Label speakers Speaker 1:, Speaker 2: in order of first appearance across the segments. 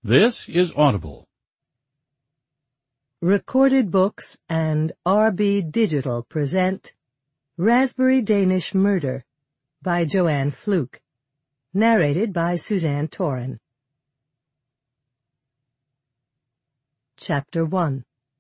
Speaker 1: This is Audible.
Speaker 2: Recorded Books and RB Digital present Raspberry Danish Murder by Joanne Fluke, narrated by Suzanne Toren. Chapter 1.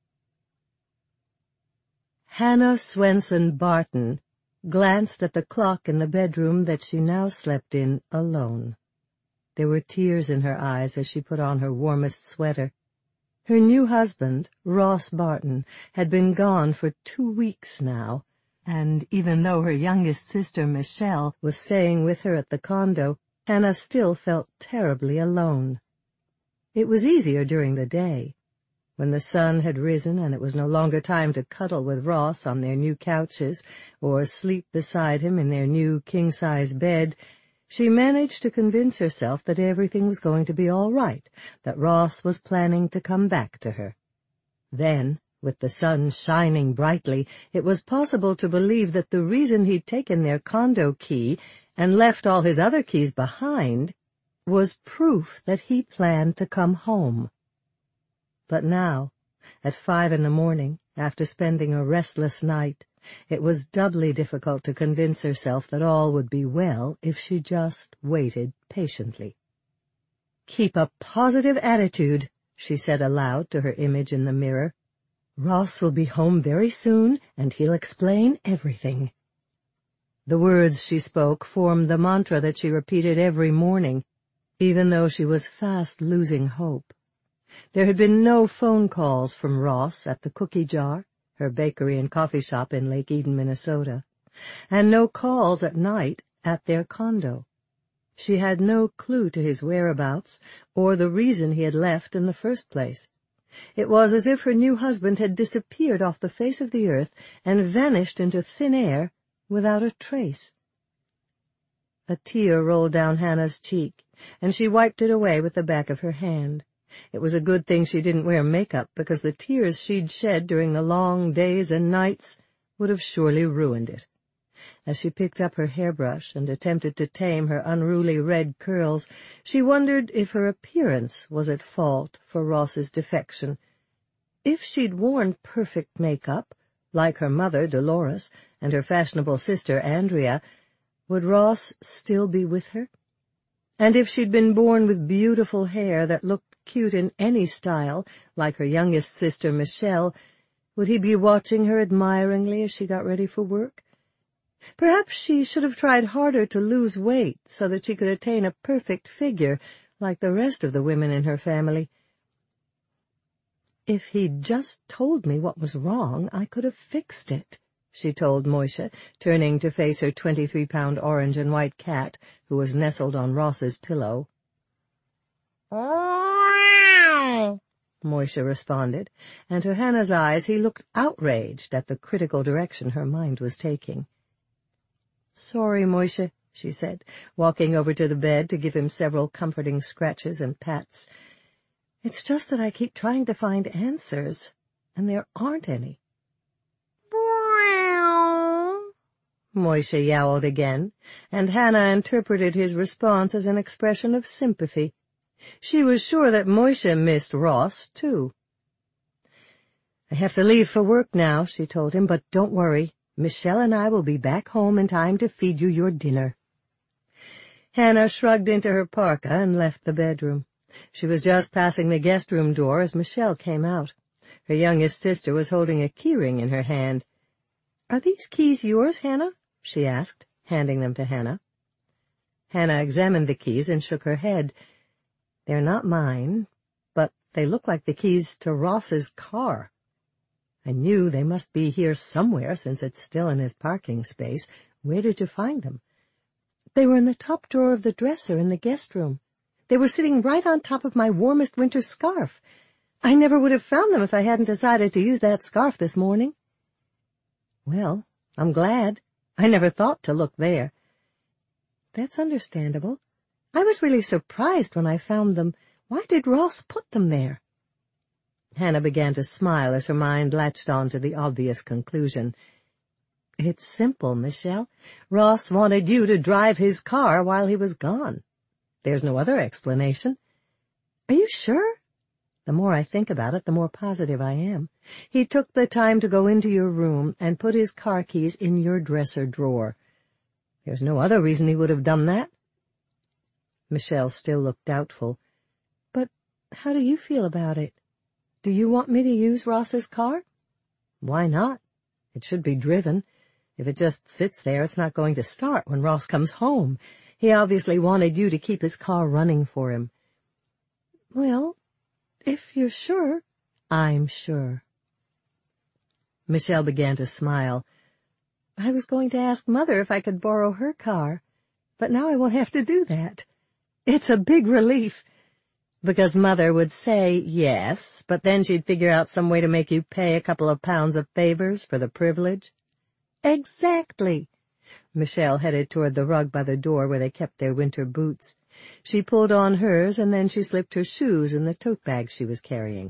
Speaker 2: Hannah Swenson Barton glanced at the clock in the bedroom that she now slept in alone. There were tears in her eyes as she put on her warmest sweater. Her new husband, Ross Barton, had been gone for 2 weeks now, and even though her youngest sister, Michelle, was staying with her at the condo, Hannah still felt terribly alone. It was easier during the day. When the sun had risen and it was no longer time to cuddle with Ross on their new couches or sleep beside him in their new king-size bed, she managed to convince herself that everything was going to be all right, that Ross was planning to come back to her. Then, with the sun shining brightly, it was possible to believe that the reason he'd taken their condo key and left all his other keys behind was proof that he planned to come home. But now, at 5 a.m, after spending a restless night, it was doubly difficult to convince herself that all would be well if she just waited patiently. "Keep a positive attitude," she said aloud to her image in the mirror. "Ross will be home very soon, and he'll explain everything." The words she spoke formed the mantra that she repeated every morning, even though she was fast losing hope. There had been no phone calls from Ross at the Cookie Jar, her bakery and coffee shop in Lake Eden, Minnesota, and no calls at night at their condo. She had no clue to his whereabouts or the reason he had left in the first place. It was as if her new husband had disappeared off the face of the earth and vanished into thin air without a trace. A tear rolled down Hannah's cheek, and she wiped it away with the back of her hand. It was a good thing she didn't wear makeup, because the tears she'd shed during the long days and nights would have surely ruined it. As she picked up her hairbrush and attempted to tame her unruly red curls, she wondered if her appearance was at fault for Ross's defection. If she'd worn perfect makeup, like her mother, Dolores, and her fashionable sister, Andrea, would Ross still be with her? And if she'd been born with beautiful hair that looked cute in any style, like her youngest sister, Michelle, would he be watching her admiringly as she got ready for work? Perhaps she should have tried harder to lose weight so that she could attain a perfect figure like the rest of the women in her family. "If he'd just told me what was wrong, I could have fixed it," she told Moishe, turning to face her 23-pound orange and white cat, who was nestled on Ross's pillow. Moishe responded, and to Hannah's eyes he looked outraged at the critical direction her mind was taking. "Sorry, Moishe," she said, walking over to the bed to give him several comforting scratches and pats. "It's just that I keep trying to find answers, and there aren't any." Moishe yowled again, and Hannah interpreted his response as an expression of sympathy. She was sure that Moishe missed Ross, too. "I have to leave for work now," she told him, "but don't worry. Michelle and I will be back home in time to feed you your dinner." Hannah shrugged into her parka and left the bedroom. She was just passing the guest room door as Michelle came out. Her youngest sister was holding a keyring in her hand. "Are these keys yours, Hannah?" she asked, handing them to Hannah. Hannah examined the keys and shook her head. "They're not mine, but they look like the keys to Ross's car. I knew they must be here somewhere since it's still in his parking space. Where did you find them?" "They were in the top drawer of the dresser in the guest room. They were sitting right on top of my warmest winter scarf. I never would have found them if I hadn't decided to use that scarf this morning." "Well, I'm glad. I never thought to look there." "That's understandable. I was really surprised when I found them. Why did Ross put them there?" Hannah began to smile as her mind latched on to the obvious conclusion. "It's simple, Michelle. Ross wanted you to drive his car while he was gone. There's no other explanation." Are you sure? The more I think about it, the more positive I am. He took the time to go into your room and put his car keys in your dresser drawer. There's no other reason he would have done that. Michelle still looked doubtful. But how do you feel about it? Do you want me to use Ross's car? Why not? It should be driven. If it just sits there, it's not going to start when Ross comes home. He obviously wanted you to keep his car running for him. Well, if you're sure, I'm sure. Michelle began to smile. I was going to ask Mother if I could borrow her car, but now I won't have to do that. It's a big relief, because Mother would say yes, but then she'd figure out some way to make you pay a couple of pounds of favors for the privilege. Exactly. Michelle headed toward the rug by the door where they kept their winter boots. She pulled on hers, and then she slipped her shoes in the tote bag she was carrying.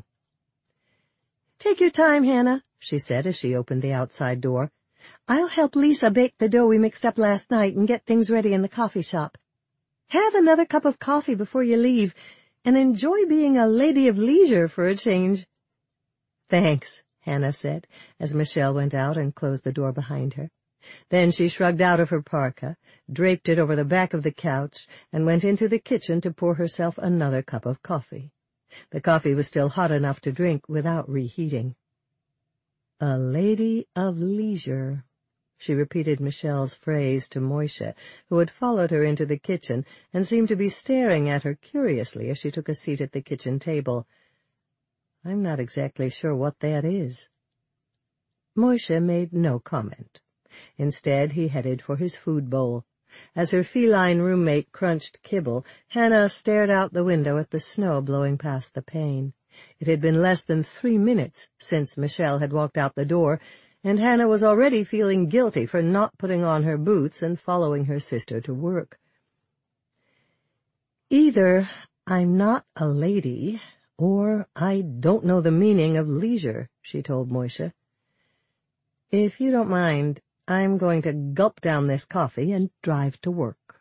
Speaker 2: Take your time, Hannah, she said as she opened the outside door. I'll help Lisa bake the dough we mixed up last night and get things ready in the coffee shop. Have another cup of coffee before you leave, and enjoy being a lady of leisure for a change. Thanks, Hannah said, as Michelle went out and closed the door behind her. Then she shrugged out of her parka, draped it over the back of the couch, and went into the kitchen to pour herself another cup of coffee. The coffee was still hot enough to drink without reheating. A lady of leisure. She repeated Michelle's phrase to Moishe, who had followed her into the kitchen and seemed to be staring at her curiously as she took a seat at the kitchen table. I'm not exactly sure what that is. Moishe made no comment. Instead, he headed for his food bowl. As her feline roommate crunched kibble, Hannah stared out the window at the snow blowing past the pane. It had been less than 3 minutes since Michelle had walked out the door, and Hannah was already feeling guilty for not putting on her boots and following her sister to work. Either I'm not a lady, or I don't know the meaning of leisure, she told Moishe. If you don't mind, I'm going to gulp down this coffee and drive to work.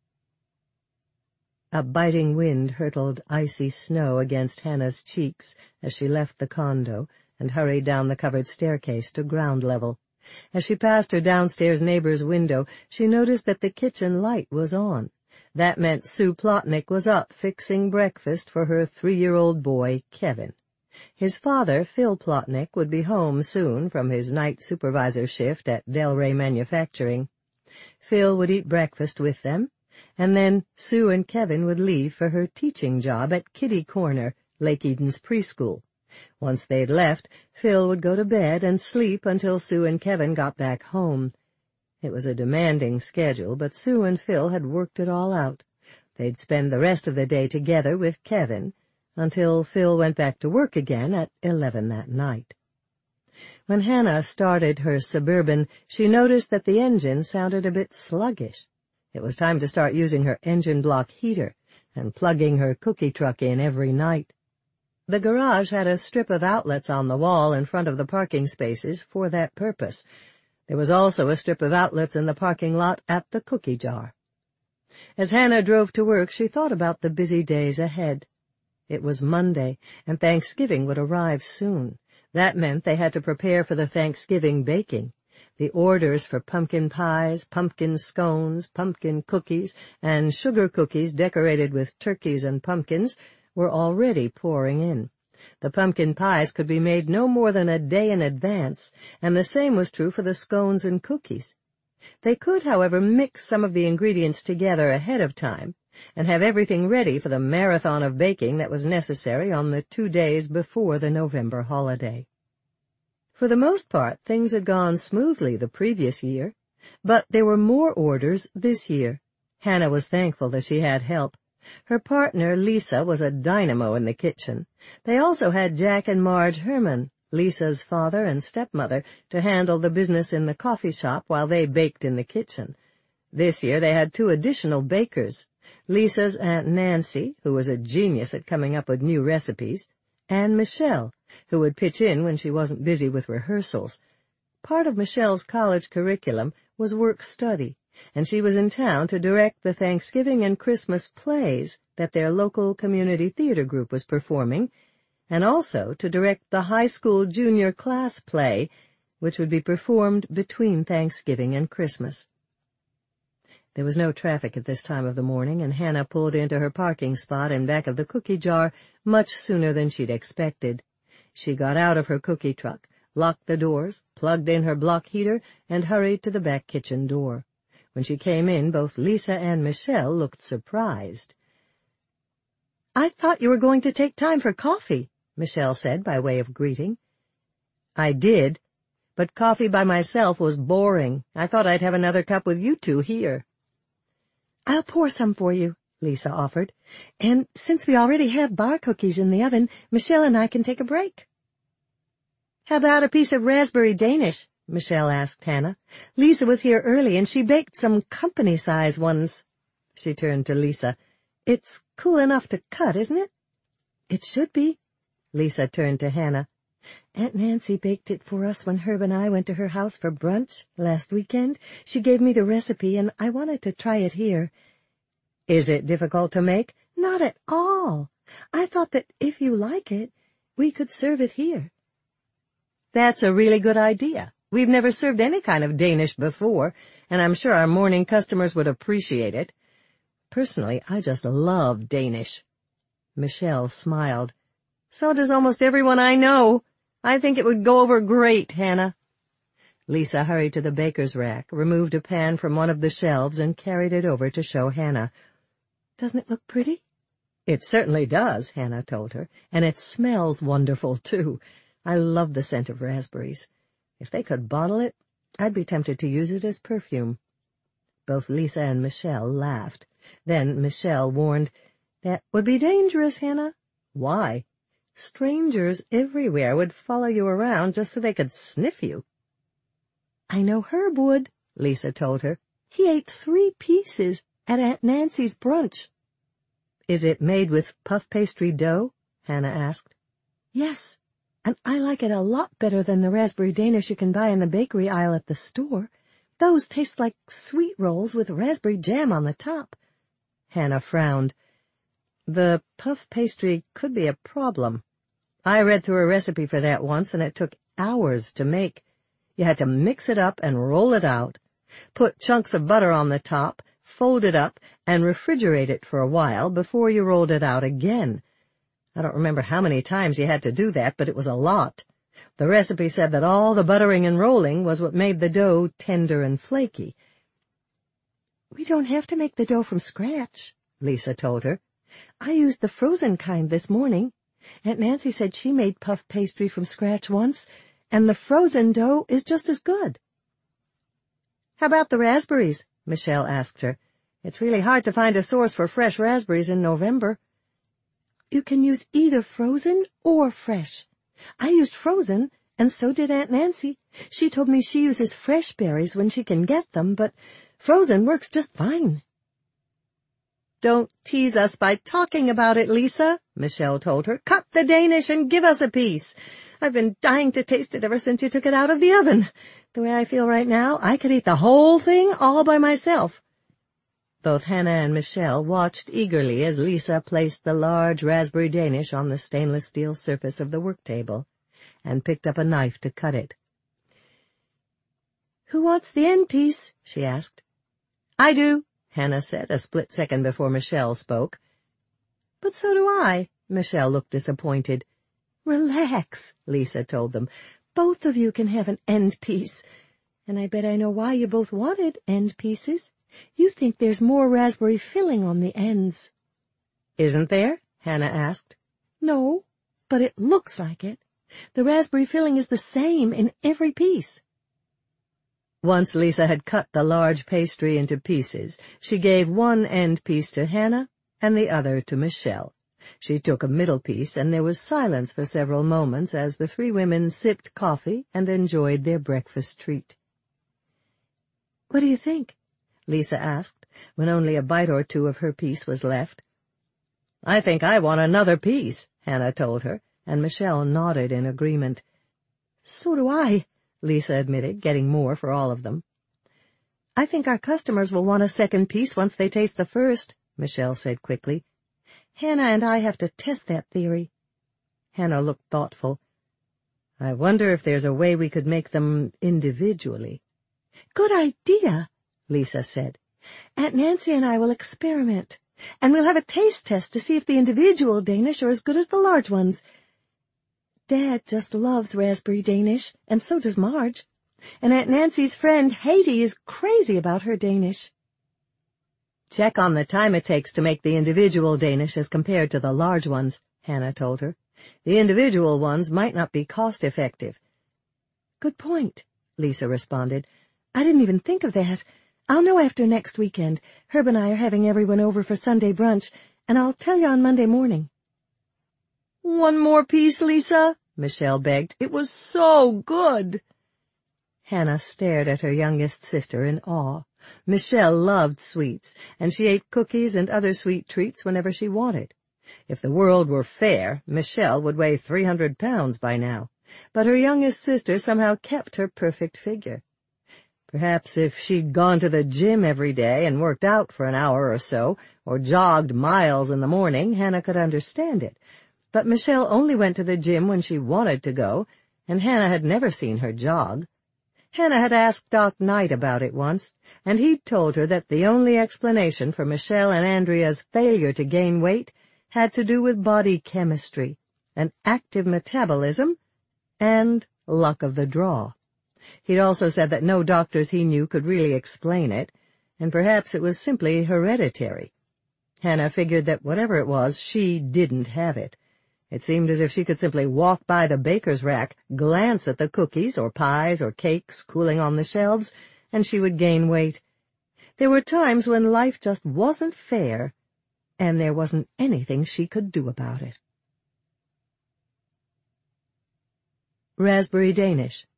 Speaker 2: A biting wind hurtled icy snow against Hannah's cheeks as she left the condo and hurried down the covered staircase to ground level. As she passed her downstairs neighbor's window, she noticed that the kitchen light was on. That meant Sue Plotnick was up fixing breakfast for her 3-year-old boy, Kevin. His father, Phil Plotnick, would be home soon from his night supervisor shift at Delray Manufacturing. Phil would eat breakfast with them, and then Sue and Kevin would leave for her teaching job at Kitty Corner, Lake Eden's preschool. Once they'd left, Phil would go to bed and sleep until Sue and Kevin got back home. It was a demanding schedule, but Sue and Phil had worked it all out. They'd spend the rest of the day together with Kevin, until Phil went back to work again at 11 that night. When Hannah started her Suburban, she noticed that the engine sounded a bit sluggish. It was time to start using her engine block heater and plugging her cookie truck in every night. The garage had a strip of outlets on the wall in front of the parking spaces for that purpose. There was also a strip of outlets in the parking lot at the cookie jar. As Hannah drove to work, she thought about the busy days ahead. It was Monday, and Thanksgiving would arrive soon. That meant they had to prepare for the Thanksgiving baking. The orders for pumpkin pies, pumpkin scones, pumpkin cookies, and sugar cookies decorated with turkeys and pumpkins were already pouring in. The pumpkin pies could be made no more than a day in advance, and the same was true for the scones and cookies. They could, however, mix some of the ingredients together ahead of time and have everything ready for the marathon of baking that was necessary on the 2 days before the November holiday. For the most part, things had gone smoothly the previous year, but there were more orders this year. Hannah was thankful that she had help. Her partner, Lisa, was a dynamo in the kitchen. They also had Jack and Marge Herman, Lisa's father and stepmother, to handle the business in the coffee shop while they baked in the kitchen. This year they had 2 additional bakers, Lisa's Aunt Nancy, who was a genius at coming up with new recipes, and Michelle, who would pitch in when she wasn't busy with rehearsals. Part of Michelle's college curriculum was work-study, and she was in town to direct the Thanksgiving and Christmas plays that their local community theater group was performing, and also to direct the high school junior class play, which would be performed between Thanksgiving and Christmas. There was no traffic at this time of the morning, and Hannah pulled into her parking spot in back of the cookie jar much sooner than she'd expected. She got out of her cookie truck, locked the doors, plugged in her block heater, and hurried to the back kitchen door. When she came in, both Lisa and Michelle looked surprised. "I thought you were going to take time for coffee," Michelle said by way of greeting. "I did, but coffee by myself was boring. I thought I'd have another cup with you two here." "I'll pour some for you," Lisa offered. "And since we already have bar cookies in the oven, Michelle and I can take a break." "How about a piece of raspberry Danish?" Michelle asked Hannah. "Lisa was here early, and she baked some company-size ones." She turned to Lisa. "It's cool enough to cut, isn't it?" "It should be." Lisa turned to Hannah. "Aunt Nancy baked it for us when Herb and I went to her house for brunch last weekend. She gave me the recipe, and I wanted to try it here." "Is it difficult to make?" "Not at all. I thought that if you like it, we could serve it here." "That's a really good idea. We've never served any kind of Danish before, and I'm sure our morning customers would appreciate it. Personally, I just love Danish." Michelle smiled. "So does almost everyone I know. I think it would go over great, Hannah." Lisa hurried to the baker's rack, removed a pan from one of the shelves, and carried it over to show Hannah. "Doesn't it look pretty?" "It certainly does," Hannah told her, "and it smells wonderful, too. I love the scent of raspberries. If they could bottle it, I'd be tempted to use it as perfume." Both Lisa and Michelle laughed. Then Michelle warned, "That would be dangerous, Hannah." "Why?" "Strangers everywhere would follow you around just so they could sniff you." "I know Herb would," Lisa told her. "He ate 3 pieces at Aunt Nancy's brunch." "Is it made with puff pastry dough?" Hannah asked. "Yes, and I like it a lot better than the raspberry Danish you can buy in the bakery aisle at the store. Those taste like sweet rolls with raspberry jam on the top." Hannah frowned. "The puff pastry could be a problem. I read through a recipe for that once, and it took hours to make. You had to mix it up and roll it out, put chunks of butter on the top, fold it up, and refrigerate it for a while before you rolled it out again. I don't remember how many times you had to do that, but it was a lot. The recipe said that all the buttering and rolling was what made the dough tender and flaky." "We don't have to make the dough from scratch," Lisa told her. "I used the frozen kind this morning. Aunt Nancy said she made puff pastry from scratch once, and the frozen dough is just as good." "How about the raspberries?" Michelle asked her. "It's really hard to find a source for fresh raspberries in November." "You can use either frozen or fresh. I used frozen, and so did Aunt Nancy. She told me she uses fresh berries when she can get them, but frozen works just fine." "Don't tease us by talking about it, Lisa," Michelle told her. "Cut the Danish and give us a piece. I've been dying to taste it ever since you took it out of the oven. The way I feel right now, I could eat the whole thing all by myself." Both Hannah and Michelle watched eagerly as Lisa placed the large raspberry Danish on the stainless steel surface of the work table, and picked up a knife to cut it. "Who wants the end piece?" she asked. "I do," Hannah said, a split second before Michelle spoke. "But so do I." Michelle looked disappointed. "Relax," Lisa told them. "Both of you can have an end piece. And I bet I know why you both wanted end pieces. You think there's more raspberry filling on the ends." "Isn't there?" Hannah asked. "No, but it looks like it. The raspberry filling is the same in every piece." Once Lisa had cut the large pastry into pieces, she gave one end piece to Hannah and the other to Michelle. She took a middle piece, and there was silence for several moments as the 3 women sipped coffee and enjoyed their breakfast treat. "What do you think?" Lisa asked, when only a bite or two of her piece was left. "I think I want another piece," Hannah told her, and Michelle nodded in agreement. "So do I," Lisa admitted, getting more for all of them. I think our customers will want a second piece once they taste the first, Michelle said quickly. Hannah and I have to test that theory. Hannah looked thoughtful. I wonder if there's a way we could make them individually. Good idea, Lisa said. Aunt Nancy and I will experiment, and we'll have a taste test to see if the individual Danish are as good as the large ones. Dad just loves raspberry Danish, and so does Marge. And Aunt Nancy's friend Haiti is crazy about her Danish. Check on the time it takes to make the individual Danish as compared to the large ones, Hannah told her. The individual ones might not be cost-effective. Good point, Lisa responded. I didn't even think of that. I'll know after next weekend. Herb and I are having everyone over for Sunday brunch, and I'll tell you on Monday morning. One more piece, Lisa, Michelle begged. It was so good. Hannah stared at her youngest sister in awe. Michelle loved sweets, and she ate cookies and other sweet treats whenever she wanted. If the world were fair, Michelle would weigh 300 pounds by now, but her youngest sister somehow kept her perfect figure. Perhaps if she'd gone to the gym every day and worked out for an hour or so, or jogged miles in the morning, Hannah could understand it. But Michelle only went to the gym when she wanted to go, and Hannah had never seen her jog. Hannah had asked Doc Knight about it once, and he'd told her that the only explanation for Michelle and Andrea's failure to gain weight had to do with body chemistry, an active metabolism, and luck of the draw. He'd also said that no doctors he knew could really explain it, and perhaps it was simply hereditary. Hannah figured that whatever it was, she didn't have it. It seemed as if she could simply walk by the baker's rack, glance at the cookies or pies or cakes cooling on the shelves, and she would gain weight. There were times when life just wasn't fair, and there wasn't anything she could do about it. Raspberry Danish.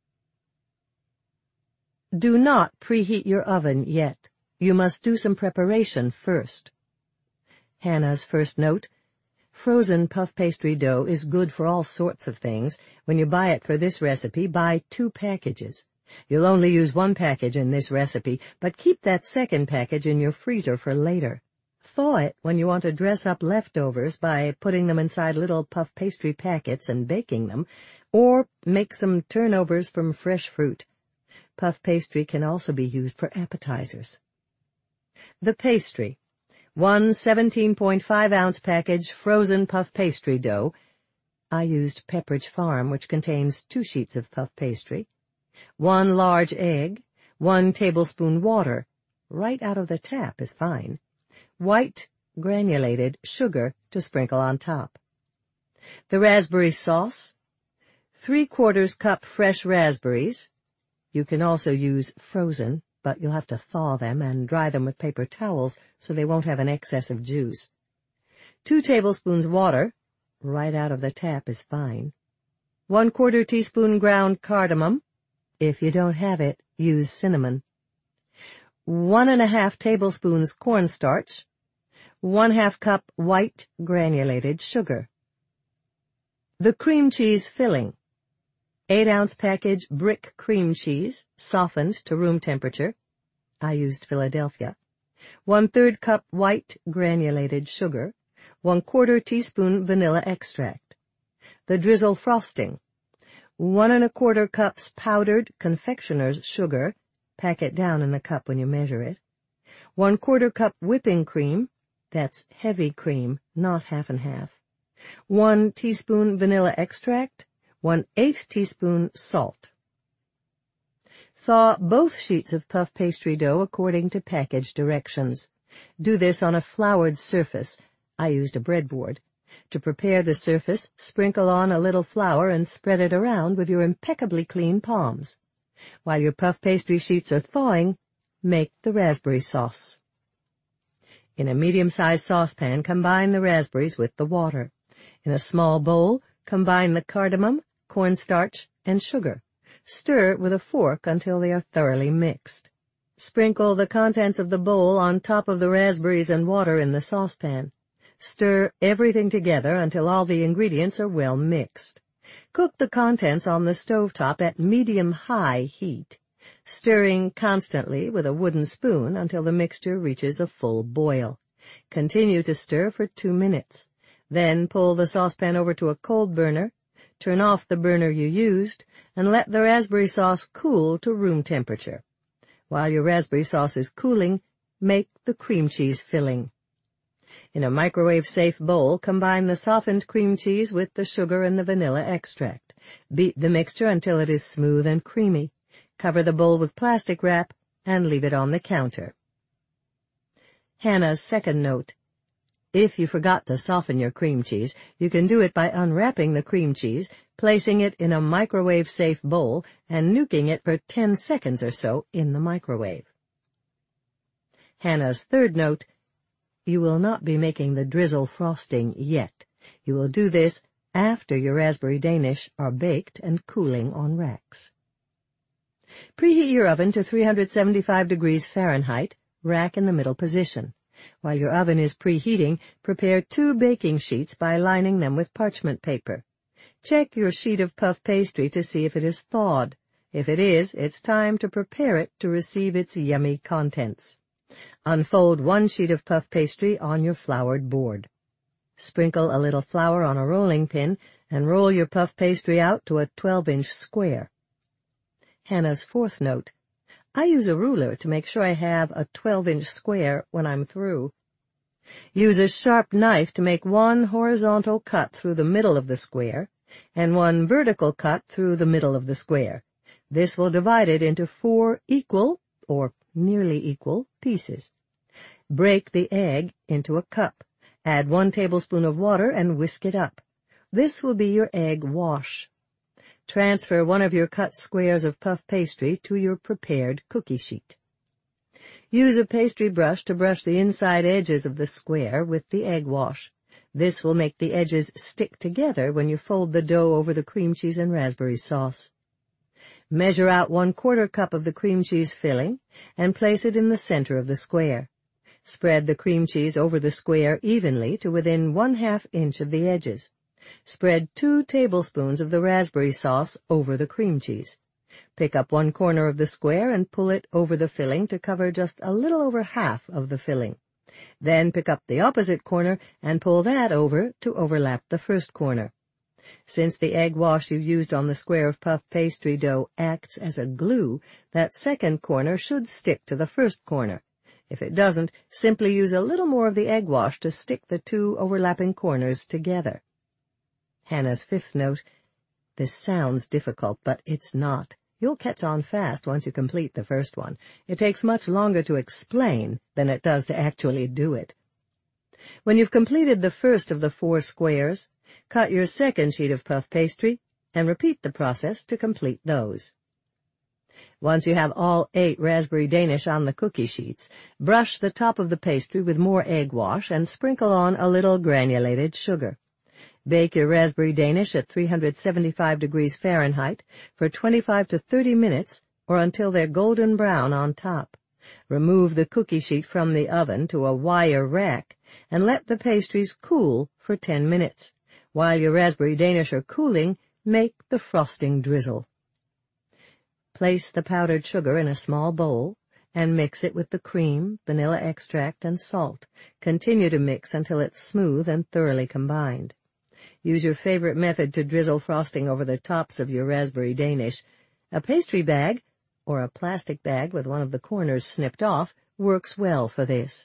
Speaker 2: Do not preheat your oven yet. You must do some preparation first. Hannah's first note: frozen puff pastry dough is good for all sorts of things. When you buy it for this recipe, buy 2 packages. You'll only use 1 package in this recipe, but keep that second package in your freezer for later. Thaw it when you want to dress up leftovers by putting them inside little puff pastry packets and baking them, or make some turnovers from fresh fruit. Puff pastry can also be used for appetizers. The pastry: 1 17.5-ounce package frozen puff pastry dough. I used Pepperidge Farm, which contains 2 sheets of puff pastry. 1 large egg. 1 tablespoon water. Right out of the tap is fine. White, granulated sugar to sprinkle on top. The raspberry sauce: 3/4 cup fresh raspberries. You can also use frozen, but you'll have to thaw them and dry them with paper towels so they won't have an excess of juice. 2 tablespoons water. Right out of the tap is fine. 1/4 teaspoon ground cardamom. If you don't have it, use cinnamon. 1½ tablespoons cornstarch. 1/2 cup white granulated sugar. The cream cheese filling: 8-ounce package brick cream cheese, softened to room temperature. I used Philadelphia. 1/3 cup white granulated sugar. 1/4 teaspoon vanilla extract. The drizzle frosting: 1¼ cups powdered confectioner's sugar. Pack it down in the cup when you measure it. 1/4 cup whipping cream. That's heavy cream, not half and half. 1 teaspoon vanilla extract. 1/8 teaspoon salt. Thaw both sheets of puff pastry dough according to package directions. Do this on a floured surface. I used a breadboard. To prepare the surface, sprinkle on a little flour and spread it around with your impeccably clean palms. While your puff pastry sheets are thawing, make the raspberry sauce. In a medium-sized saucepan, combine the raspberries with the water. In a small bowl, combine the cardamom, cornstarch, and sugar. Stir with a fork until they are thoroughly mixed. Sprinkle the contents of the bowl on top of the raspberries and water in the saucepan. Stir everything together until all the ingredients are well mixed. Cook the contents on the stovetop at medium-high heat. stirring constantly with a wooden spoon until the mixture reaches a full boil. Continue to stir for 2 minutes. Then pull the saucepan over to a cold burner, turn off the burner you used, and let the raspberry sauce cool to room temperature. While your raspberry sauce is cooling, make the cream cheese filling. In a microwave-safe bowl, combine the softened cream cheese with the sugar and the vanilla extract. Beat the mixture until it is smooth and creamy. Cover the bowl with plastic wrap and leave it on the counter. Hannah's second note. If you forgot to soften your cream cheese, you can do it by unwrapping the cream cheese, placing it in a microwave-safe bowl, and nuking it for 10 seconds or so in the microwave. Hannah's third note. You will not be making the drizzle frosting yet. You will do this after your raspberry Danish are baked and cooling on racks. Preheat your oven to 375 degrees Fahrenheit, rack in the middle position. While your oven is preheating, prepare 2 baking sheets by lining them with parchment paper. Check your sheet of puff pastry to see if it is thawed. If it is, it's time to prepare it to receive its yummy contents. Unfold 1 sheet of puff pastry on your floured board. Sprinkle a little flour on a rolling pin and roll your puff pastry out to a 12-inch square. Hannah's fourth note. I use a ruler to make sure I have a 12-inch square when I'm through. Use a sharp knife to make 1 horizontal cut through the middle of the square and 1 vertical cut through the middle of the square. This will divide it into 4 equal, or nearly equal, pieces. Break the egg into a cup. Add 1 tablespoon of water and whisk it up. This will be your egg wash. Transfer 1 of your cut squares of puff pastry to your prepared cookie sheet. Use a pastry brush to brush the inside edges of the square with the egg wash. This will make the edges stick together when you fold the dough over the cream cheese and raspberry sauce. Measure out 1/4 cup of the cream cheese filling and place it in the center of the square. Spread the cream cheese over the square evenly to within 1/2 inch of the edges. Spread 2 tablespoons of the raspberry sauce over the cream cheese. Pick up 1 corner of the square and pull it over the filling to cover just a little over half of the filling. Then pick up the opposite corner and pull that over to overlap the first corner. Since the egg wash you used on the square of puff pastry dough acts as a glue, that second corner should stick to the first corner. If it doesn't, simply use a little more of the egg wash to stick the 2 overlapping corners together. Hannah's fifth note. This sounds difficult, but it's not. You'll catch on fast once you complete the first one. It takes much longer to explain than it does to actually do it. When you've completed the first of the 4 squares, cut your second sheet of puff pastry and repeat the process to complete those. Once you have all 8 raspberry Danish on the cookie sheets, brush the top of the pastry with more egg wash and sprinkle on a little granulated sugar. Bake your raspberry Danish at 375 degrees Fahrenheit for 25 to 30 minutes or until they're golden brown on top. Remove the cookie sheet from the oven to a wire rack and let the pastries cool for 10 minutes. While your raspberry Danish are cooling, make the frosting drizzle. Place the powdered sugar in a small bowl and mix it with the cream, vanilla extract, and salt. Continue to mix until it's smooth and thoroughly combined. Use your favorite method to drizzle frosting over the tops of your raspberry Danish. A pastry bag, or a plastic bag with one of the corners snipped off, works well for this.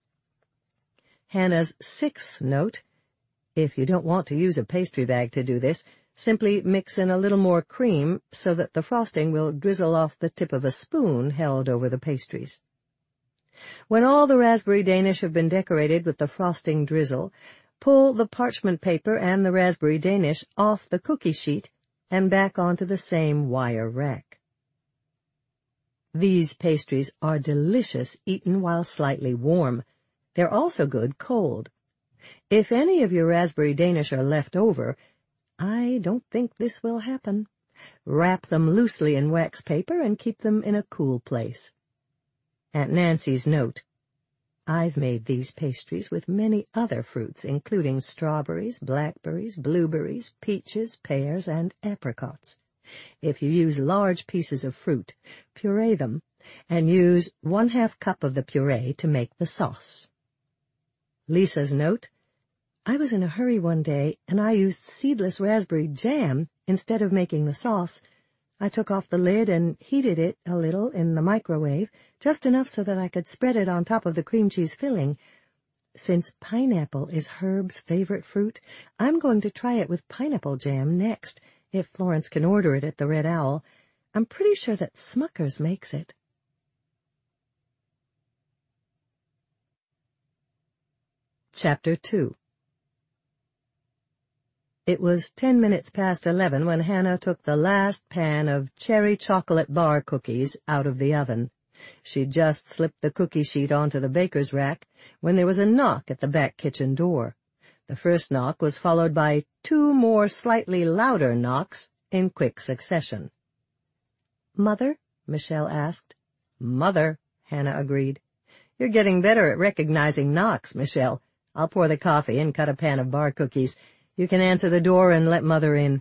Speaker 2: Hannah's sixth note. If you don't want to use a pastry bag to do this, simply mix in a little more cream so that the frosting will drizzle off the tip of a spoon held over the pastries. When all the raspberry Danish have been decorated with the frosting drizzle, pull the parchment paper and the raspberry Danish off the cookie sheet and back onto the same wire rack. These pastries are delicious eaten while slightly warm. They're also good cold. If any of your raspberry Danish are left over, I don't think this will happen. Wrap them loosely in wax paper and keep them in a cool place. Aunt Nancy's note. I've made these pastries with many other fruits, including strawberries, blackberries, blueberries, peaches, pears, and apricots. If you use large pieces of fruit, puree them, and use 1/2 cup of the puree to make the sauce. Lisa's note: I was in a hurry one day, and I used seedless raspberry jam instead of making the sauce. I took off the lid and heated it a little in the microwave, just enough so that I could spread it on top of the cream cheese filling. Since pineapple is Herb's favorite fruit, I'm going to try it with pineapple jam next, if Florence can order it at the Red Owl. I'm pretty sure that Smucker's makes it. Chapter 2. It was 10 minutes past 11 when Hannah took the last pan of cherry chocolate bar cookies out of the oven. She'd just slipped the cookie sheet onto the baker's rack when there was a knock at the back kitchen door. The first knock was followed by 2 more slightly louder knocks in quick succession. "Mother?" Michelle asked. "Mother," Hannah agreed. "You're getting better at recognizing knocks, Michelle. I'll pour the coffee and cut a pan of bar cookies. You can answer the door and let Mother in."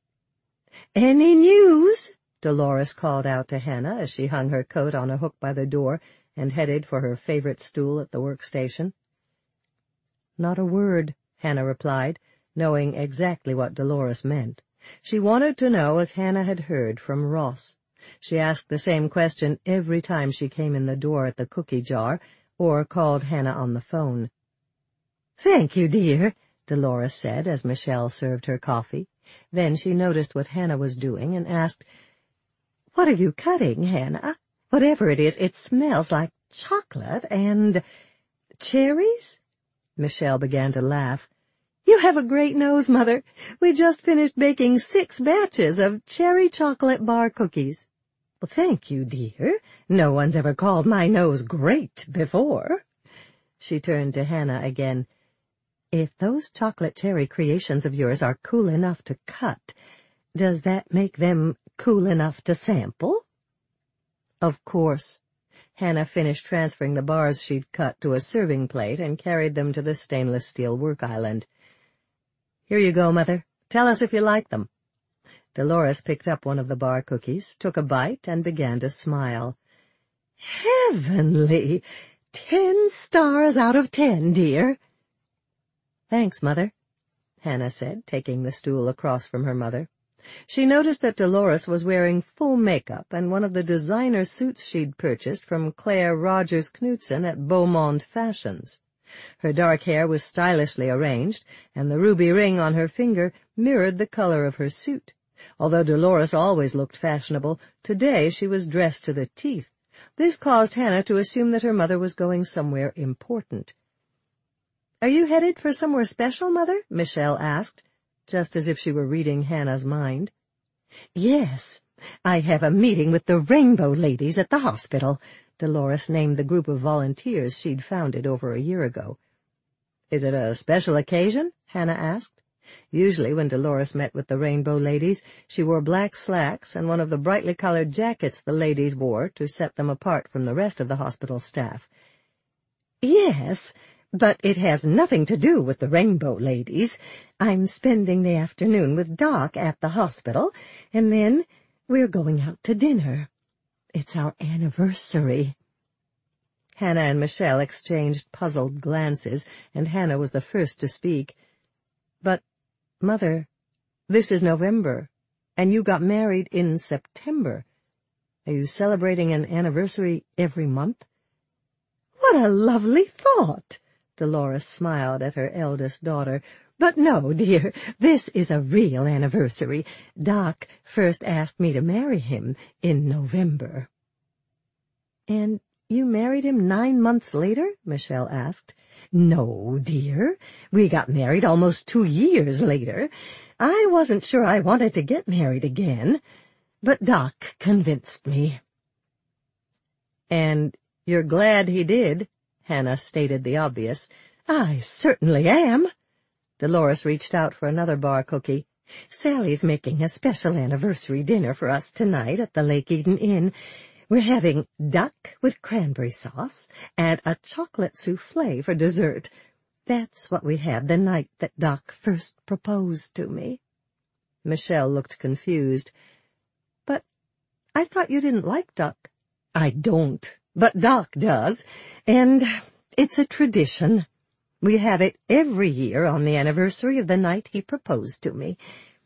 Speaker 2: "Any news?" Dolores called out to Hannah as she hung her coat on a hook by the door and headed for her favorite stool at the workstation. "Not a word," Hannah replied, knowing exactly what Dolores meant. She wanted to know if Hannah had heard from Ross. She asked the same question every time she came in the door at the cookie jar or called Hannah on the phone. "Thank you, dear," Dolores said as Michelle served her coffee. Then she noticed what Hannah was doing and asked, "What are you cutting, Hannah? Whatever it is, it smells like chocolate and cherries?" Michelle began to laugh. "You have a great nose, Mother. We just finished baking 6 batches of cherry chocolate bar cookies." "Well, thank you, dear. No one's ever called my nose great before." She turned to Hannah again. "If those chocolate cherry creations of yours are cool enough to cut, does that make them cool enough to sample?" "Of course." Hannah finished transferring the bars she'd cut to a serving plate and carried them to the stainless steel work island. "Here you go, Mother. Tell us if you like them." Dolores picked up one of the bar cookies, took a bite, and began to smile. "Heavenly! 10 stars out of 10, dear." "Thanks, Mother," Hannah said, taking the stool across from her mother. She noticed that Dolores was wearing full makeup and one of the designer suits she'd purchased from Claire Rogers Knudsen at Beaumont Fashions. Her dark hair was stylishly arranged, and the ruby ring on her finger mirrored the color of her suit. Although Dolores always looked fashionable, today she was dressed to the teeth. This caused Hannah to assume that her mother was going somewhere important. "Are you headed for somewhere special, Mother?" Michelle asked, just as if she were reading Hannah's mind. "Yes, I have a meeting with the Rainbow Ladies at the hospital." Dolores named the group of volunteers she'd founded over a year ago. "Is it a special occasion?" Hannah asked. Usually when Dolores met with the Rainbow Ladies, she wore black slacks and one of the brightly colored jackets the ladies wore to set them apart from the rest of the hospital staff. "Yes, but it has nothing to do with the Rainbow Ladies. I'm spending the afternoon with Doc at the hospital, and then we're going out to dinner. It's our anniversary." Hannah and Michelle exchanged puzzled glances, and Hannah was the first to speak. "But, Mother, this is November, and you got married in September. Are you celebrating an anniversary every month?" "What a lovely thought!" Dolores smiled at her eldest daughter. "But no, dear, this is a real anniversary. Doc first asked me to marry him in November." "And you married him 9 months later?" Michelle asked. "No, dear. We got married almost 2 years later. I wasn't sure I wanted to get married again, but Doc convinced me." "And you're glad he did?" Hannah stated the obvious. "I certainly am." Dolores reached out for another bar cookie. "Sally's making a special anniversary dinner for us tonight at the Lake Eden Inn. We're having duck with cranberry sauce and a chocolate souffle for dessert. That's what we had the night that Doc first proposed to me." Michelle looked confused. I thought you didn't like duck." "I don't, but Doc does, and it's a tradition. We have it every year on the anniversary of the night he proposed to me."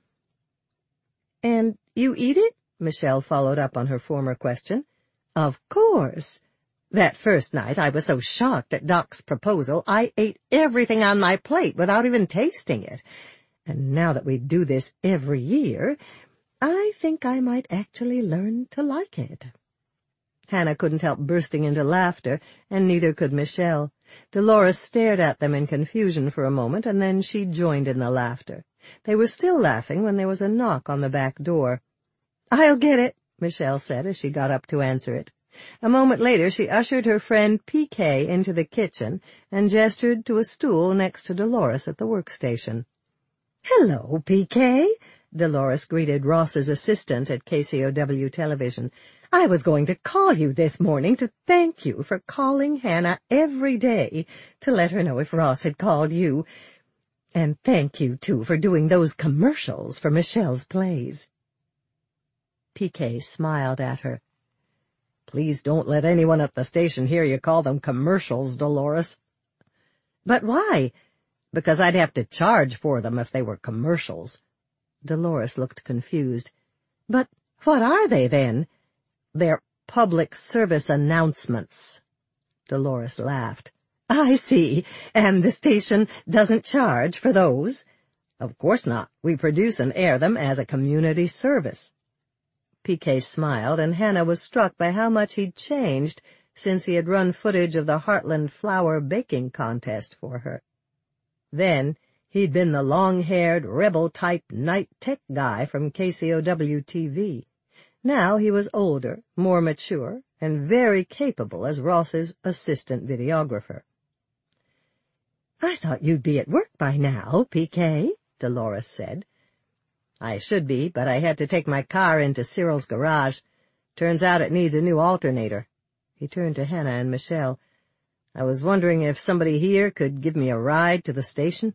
Speaker 2: "And you eat it?" Michelle followed up on her former question. "Of course. That first night I was so shocked at Doc's proposal, I ate everything on my plate without even tasting it. And now that we do this every year, I think I might actually learn to like it." Hannah couldn't help bursting into laughter, and neither could Michelle. Dolores stared at them in confusion for a moment, and then she joined in the laughter. They were still laughing when there was a knock on the back door. "I'll get it," Michelle said as she got up to answer it. A moment later she ushered her friend PK into the kitchen and gestured to a stool next to Dolores at the workstation. "Hello, PK," Dolores greeted Ross's assistant at KCOW Television. "I was going to call you this morning to thank you for calling Hannah every day to let her know if Ross had called you. And thank you, too, for doing those commercials for Michelle's plays." PK smiled at her. "Please don't let anyone at the station hear you call them commercials, Dolores." "But why?" "Because I'd have to charge for them if they were commercials." Dolores looked confused. "But what are they, then?" "They're public service announcements." Dolores laughed. "I see. And the station doesn't charge for those?" "Of course not. We produce and air them as a community service." PK smiled, and Hannah was struck by how much he'd changed since he had run footage of the Heartland Flour Baking Contest for her. Then he'd been the long-haired, rebel-type night tech guy from KCOW-TV. Now he was older, more mature, and very capable as Ross's assistant videographer. "I thought you'd be at work by now, PK," Dolores said. "I should be, but I had to take my car into Cyril's garage. Turns out it needs a new alternator." He turned to Hannah and Michelle. "I was wondering if somebody here could give me a ride to the station."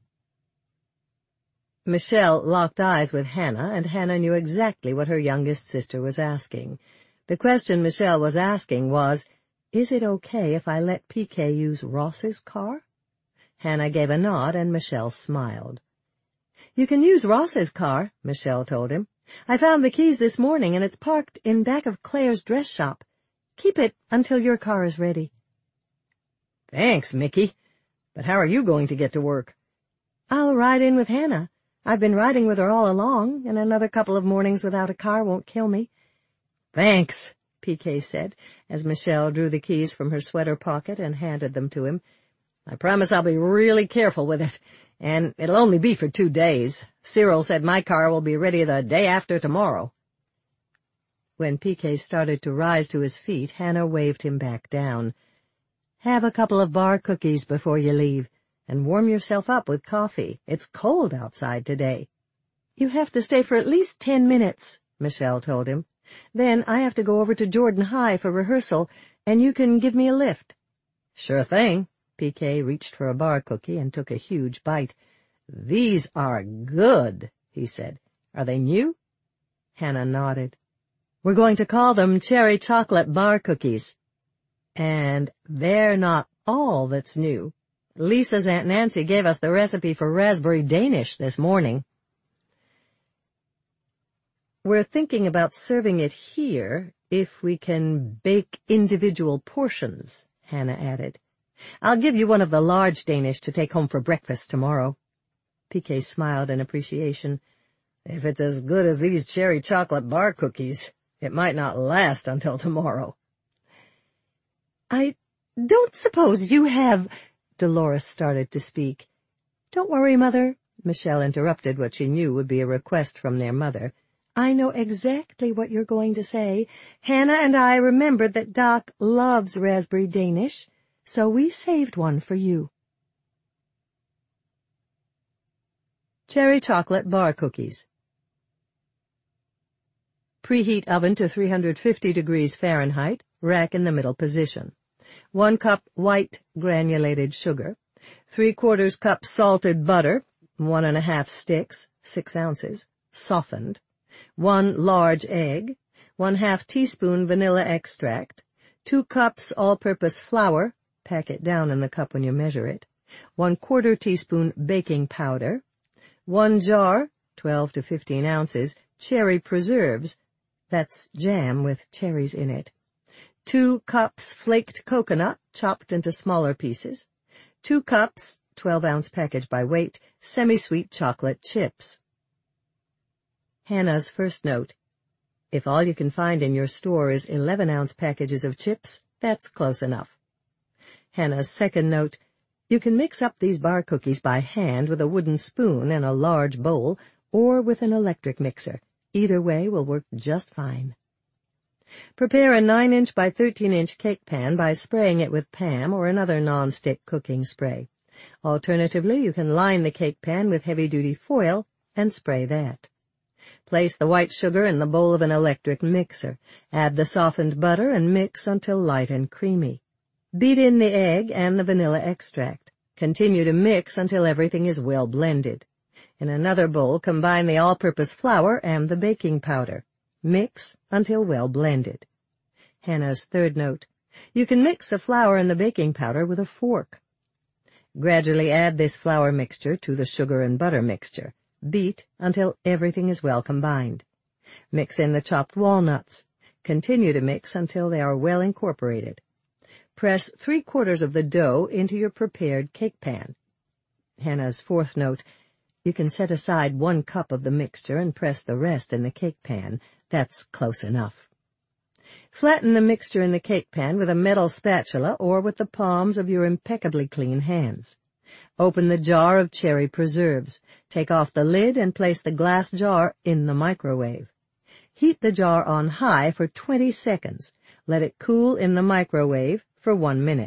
Speaker 2: Michelle locked eyes with Hannah, and Hannah knew exactly what her youngest sister was asking. The question Michelle was asking was, "Is it okay if I let PK use Ross's car?" Hannah gave a nod, and Michelle smiled. "You can use Ross's car," Michelle told him. "I found the keys this morning, and it's parked in back of Claire's dress shop. Keep it until your car is ready." "Thanks, Mickey. But how are you going to get to work?" "I'll ride in with Hannah. I've been riding with her all along, and another couple of mornings without a car won't kill me." "Thanks," PK said, as Michelle drew the keys from her sweater pocket and handed them to him. "I promise I'll be really careful with it, and it'll only be for 2 days. Cyril said my car will be ready the day after tomorrow." When PK started to rise to his feet, Hannah waved him back down. "Have a couple of bar cookies before you leave, and warm yourself up with coffee. It's cold outside today." "You have to stay for at least 10 minutes, Michelle told him. "Then I have to go over to Jordan High for rehearsal, and you can give me a lift." "Sure thing." PK reached for a bar cookie and took a huge bite. "These are good," he said. "Are they new?" Hannah nodded. "We're going to call them cherry chocolate bar cookies." "And they're not all that's new. Lisa's Aunt Nancy gave us the recipe for raspberry Danish this morning." "We're thinking about serving it here if we can bake individual portions," Hannah added. "I'll give you one of the large Danish to take home for breakfast tomorrow." PK smiled in appreciation. "If it's as good as these cherry chocolate bar cookies, it might not last until tomorrow." "I don't suppose you have—" Dolores started to speak. "Don't worry, Mother," Michelle interrupted what she knew would be a request from their mother. "I know exactly what you're going to say. Hannah and I remembered that Doc loves raspberry Danish, so we saved one for you." Cherry chocolate bar cookies. Preheat oven to 350 degrees Fahrenheit, rack in the middle position. 1 cup white granulated sugar, 3/4 cup salted butter, 1½ sticks, 6 ounces, softened, 1 large egg, 1/2 teaspoon vanilla extract, 2 cups all-purpose flour, pack it down in the cup when you measure it, 1/4 teaspoon baking powder, 1 jar, 12 to 15 ounces, cherry preserves, that's jam with cherries in it, 2 cups flaked coconut, chopped into smaller pieces, 2 cups, 12-ounce package by weight, semi-sweet chocolate chips. Hannah's first note. If all you can find in your store is 11-ounce packages of chips, that's close enough. Hannah's second note. You can mix up these bar cookies by hand with a wooden spoon in a large bowl or with an electric mixer. Either way will work just fine. Prepare a 9-inch by 13-inch cake pan by spraying it with Pam or another non-stick cooking spray. Alternatively, you can line the cake pan with heavy-duty foil and spray that. Place the white sugar in the bowl of an electric mixer. Add the softened butter and mix until light and creamy. Beat in the egg and the vanilla extract. Continue to mix until everything is well blended. In another bowl, combine the all-purpose flour and the baking powder. Mix until well blended. Hannah's third note. You can mix the flour and the baking powder with a fork. Gradually add this flour mixture to the sugar and butter mixture. Beat until everything is well combined. Mix in the chopped walnuts. Continue to mix until they are well incorporated. Press 3/4 of the dough into your prepared cake pan. Hannah's fourth note. You can set aside 1 cup of the mixture and press the rest in the cake pan. That's close enough. Flatten the mixture in the cake pan with a metal spatula or with the palms of your impeccably clean hands. Open the jar of cherry preserves. Take off the lid and place the glass jar in the microwave. Heat the jar on high for 20 seconds. Let it cool in the microwave for 1 minute.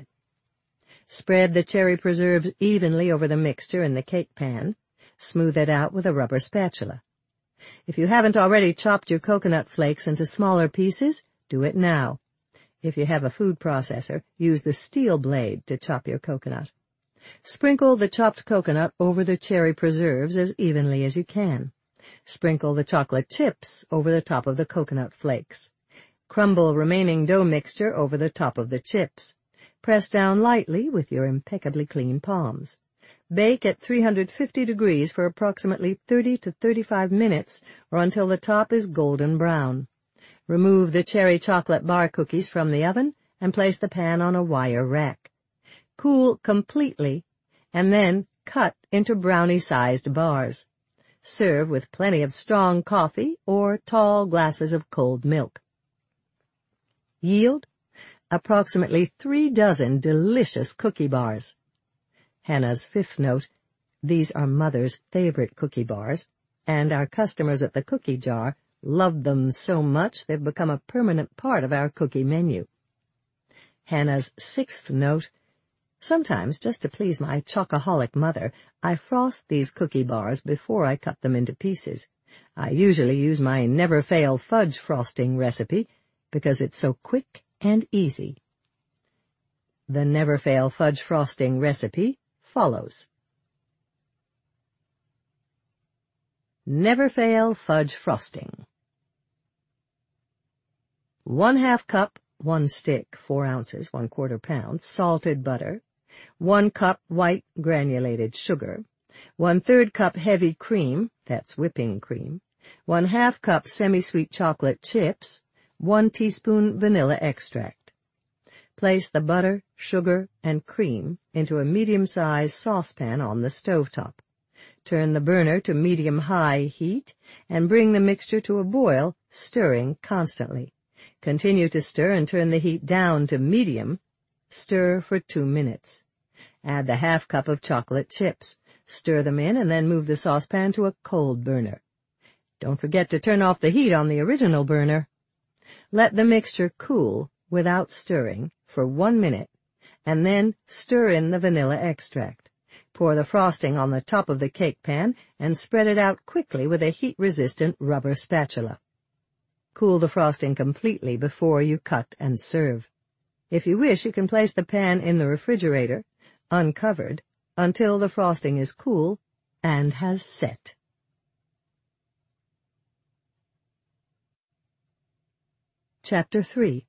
Speaker 2: Spread the cherry preserves evenly over the mixture in the cake pan. Smooth it out with a rubber spatula. If you haven't already chopped your coconut flakes into smaller pieces, do it now. If you have a food processor, use the steel blade to chop your coconut. Sprinkle the chopped coconut over the cherry preserves as evenly as you can. Sprinkle the chocolate chips over the top of the coconut flakes. Crumble remaining dough mixture over the top of the chips. Press down lightly with your impeccably clean palms. Bake at 350 degrees for approximately 30 to 35 minutes or until the top is golden brown. Remove the cherry chocolate bar cookies from the oven and place the pan on a wire rack. Cool completely, and then cut into brownie-sized bars. Serve with plenty of strong coffee or tall glasses of cold milk. Yield? Approximately 3 dozen delicious cookie bars. Hannah's fifth note. These are Mother's favorite cookie bars, and our customers at the Cookie Jar love them so much they've become a permanent part of our cookie menu. Hannah's sixth note. Sometimes, just to please my chocoholic mother, I frost these cookie bars before I cut them into pieces. I usually use my Never-Fail fudge frosting recipe because it's so quick and easy. The Never-Fail fudge frosting recipe follows. Never-Fail fudge frosting. 1/2 cup, 1 stick, 4 ounces, 1/4 pound, salted butter, 1 cup white granulated sugar, 1/3 cup heavy cream, that's whipping cream, 1/2 cup semi-sweet chocolate chips, 1 teaspoon vanilla extract. Place the butter, sugar, and cream into a medium-sized saucepan on the stovetop. Turn the burner to medium-high heat and bring the mixture to a boil, stirring constantly. Continue to stir and turn the heat down to medium. Stir for 2 minutes. Add the 1/2 cup of chocolate chips. Stir them in and then move the saucepan to a cold burner. Don't forget to turn off the heat on the original burner. Let the mixture cool without stirring for 1 minute, and then stir in the vanilla extract. Pour the frosting on the top of the cake pan and spread it out quickly with a heat-resistant rubber spatula. Cool the frosting completely before you cut and serve. If you wish, you can place the pan in the refrigerator, uncovered, until the frosting is cool and has set. Chapter 3.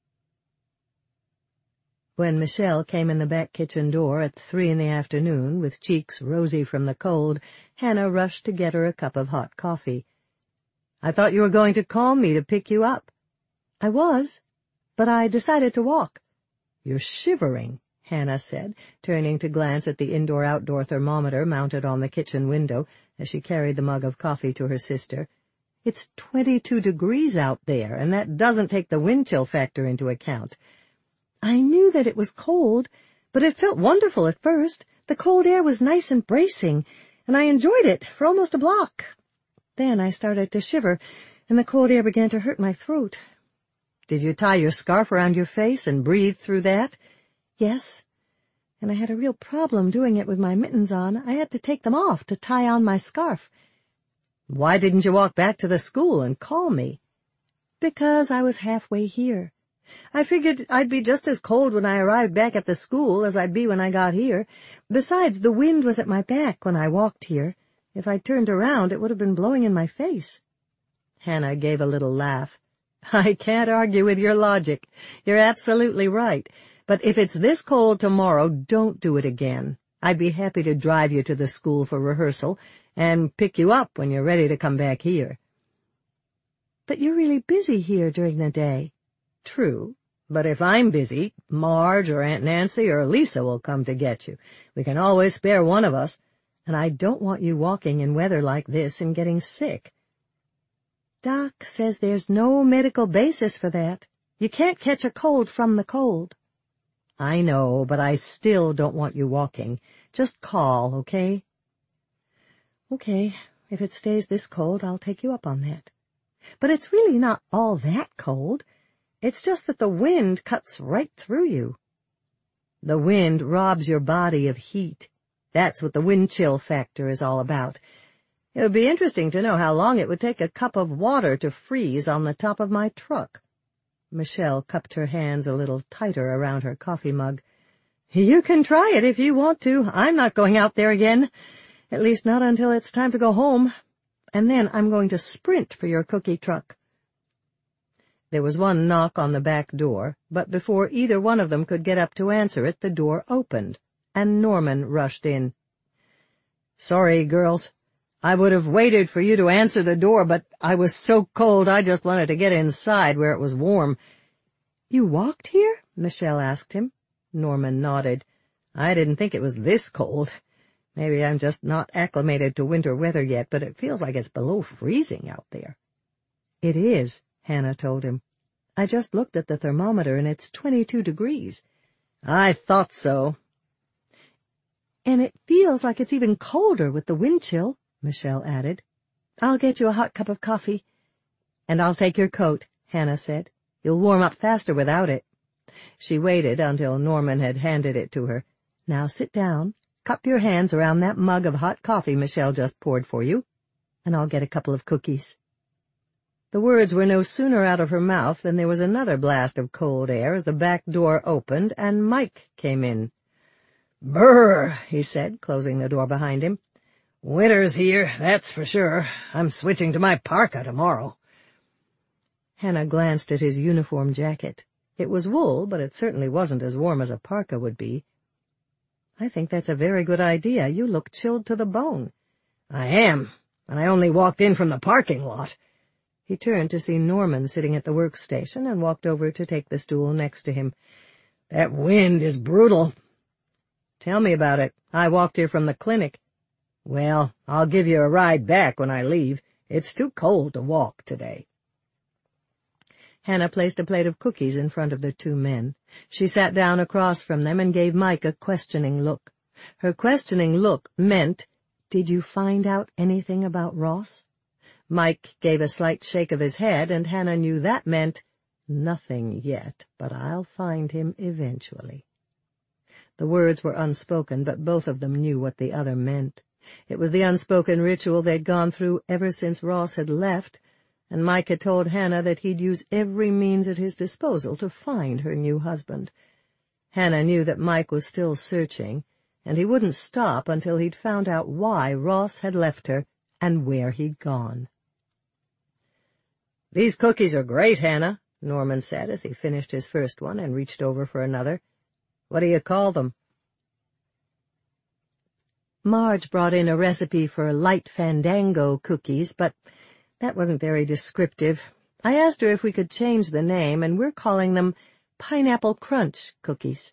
Speaker 2: When Michelle came in the back kitchen door at 3 in the afternoon, with cheeks rosy from the cold, Hannah rushed to get her a cup of hot coffee. "I thought you were going to call me to pick you up." "I was, but I decided to walk." "You're shivering," Hannah said, turning to glance at the indoor-outdoor thermometer mounted on the kitchen window as she carried the mug of coffee to her sister. "It's 22 degrees out there, and that doesn't take the wind chill factor into account." "I knew that it was cold, but it felt wonderful at first. The cold air was nice and bracing, and I enjoyed it for almost a block. Then I started to shiver, and the cold air began to hurt my throat." "Did you tie your scarf around your face and breathe through that?" "Yes, and I had a real problem doing it with my mittens on. I had to take them off to tie on my scarf." "Why didn't you walk back to the school and call me?" "Because I was halfway here. I figured I'd be just as cold when I arrived back at the school as I'd be when I got here. Besides, the wind was at my back when I walked here. If I'd turned around, it would have been blowing in my face." Hannah gave a little laugh. "I can't argue with your logic. You're absolutely right. But if it's this cold tomorrow, don't do it again. I'd be happy to drive you to the school for rehearsal and pick you up when you're ready to come back here." "But you're really busy here during the day." "True, but if I'm busy, Marge or Aunt Nancy or Lisa will come to get you. We can always spare one of us, and I don't want you walking in weather like this and getting sick." "Doc says there's no medical basis for that. You can't catch a cold from the cold." "I know, but I still don't want you walking. Just call, okay?" "Okay, if it stays this cold, I'll take you up on that. But it's really not all that cold. It's just that the wind cuts right through you." "The wind robs your body of heat. That's what the wind chill factor is all about. It would be interesting to know how long it would take a cup of water to freeze on the top of my truck." Michelle cupped her hands a little tighter around her coffee mug. "You can try it if you want to. I'm not going out there again. At least not until it's time to go home. And then I'm going to sprint for your cookie truck." There was one knock on the back door, but before either one of them could get up to answer it, the door opened, and Norman rushed in. "Sorry, girls. I would have waited for you to answer the door, but I was so cold I just wanted to get inside where it was warm." "You walked here?" Michelle asked him. Norman nodded. "I didn't think it was this cold. Maybe I'm just not acclimated to winter weather yet, but it feels like it's below freezing out there." "It is," Hannah told him. "I just looked at the thermometer, and it's 22 degrees. "I thought so." "And it feels like it's even colder with the wind chill," Michelle added. "I'll get you a hot cup of coffee." "And I'll take your coat," Hannah said. "You'll warm up faster without it." She waited until Norman had handed it to her. "Now sit down, cup your hands around that mug of hot coffee Michelle just poured for you, and I'll get a couple of cookies." The words were no sooner out of her mouth than there was another blast of cold air as the back door opened and Mike came in. "Brr," he said, closing the door behind him. "Winter's here, that's for sure. I'm switching to my parka tomorrow." Hannah glanced at his uniform jacket. It was wool, but it certainly wasn't as warm as a parka would be. "I think that's a very good idea. You look chilled to the bone." "I am, and I only walked in from the parking lot." He turned to see Norman sitting at the workstation and walked over to take the stool next to him. "That wind is brutal." "Tell me about it. I walked here from the clinic." "Well, I'll give you a ride back when I leave. It's too cold to walk today." Hannah placed a plate of cookies in front of the two men. She sat down across from them and gave Mike a questioning look. Her questioning look meant, "Did you find out anything about Ross?" Mike gave a slight shake of his head, and Hannah knew that meant, "Nothing yet, but I'll find him eventually." The words were unspoken, but both of them knew what the other meant. It was the unspoken ritual they'd gone through ever since Ross had left, and Mike had told Hannah that he'd use every means at his disposal to find her new husband. Hannah knew that Mike was still searching, and he wouldn't stop until he'd found out why Ross had left her and where he'd gone. "These cookies are great, Hannah," Norman said as he finished his first one and reached over for another. "What do you call them?" Marge brought in a recipe for light fandango cookies, but that wasn't very descriptive. I asked her if we could change the name, and we're calling them Pineapple Crunch cookies.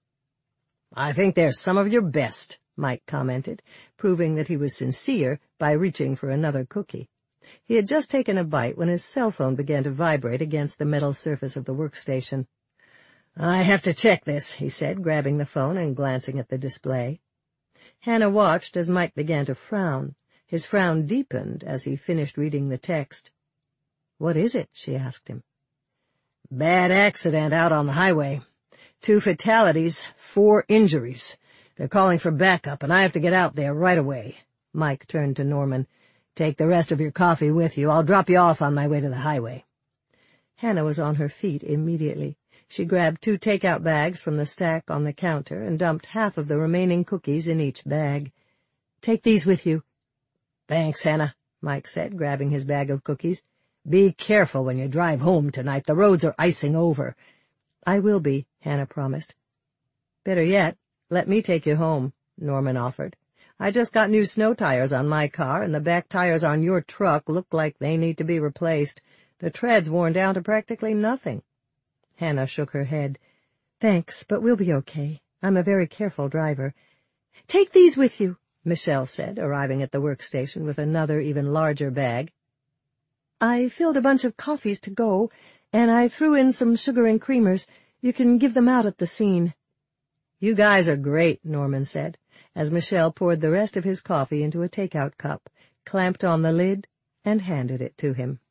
Speaker 2: "I think they're some of your best," Mike commented, proving that he was sincere by reaching for another cookie. He had just taken a bite when his cell phone began to vibrate against the metal surface of the workstation. "I have to check this," he said, grabbing the phone and glancing at the display. Hannah watched as Mike began to frown. His frown deepened as he finished reading the text. "What is it?" she asked him. "Bad accident out on the highway. 2 fatalities, 4 injuries. They're calling for backup, and I have to get out there right away." Mike turned to Norman. "Take the rest of your coffee with you. I'll drop you off on my way to the highway." Hannah was on her feet immediately. She grabbed 2 takeout bags from the stack on the counter and dumped half of the remaining cookies in each bag. "Take these with you." "Thanks, Hannah," Mike said, grabbing his bag of cookies. "Be careful when you drive home tonight. The roads are icing over." "I will be," Hannah promised. "Better yet, let me take you home," Norman offered. "I just got new snow tires on my car, and the back tires on your truck look like they need to be replaced. The tread's worn down to practically nothing." Hannah shook her head. "Thanks, but we'll be okay. I'm a very careful driver." "Take these with you," Michelle said, arriving at the workstation with another, even larger bag. "I filled a bunch of coffees to go, and I threw in some sugar and creamers. You can give them out at the scene." "You guys are great," Norman said, as Michelle poured the rest of his coffee into a takeout cup, clamped on the lid, and handed it to him.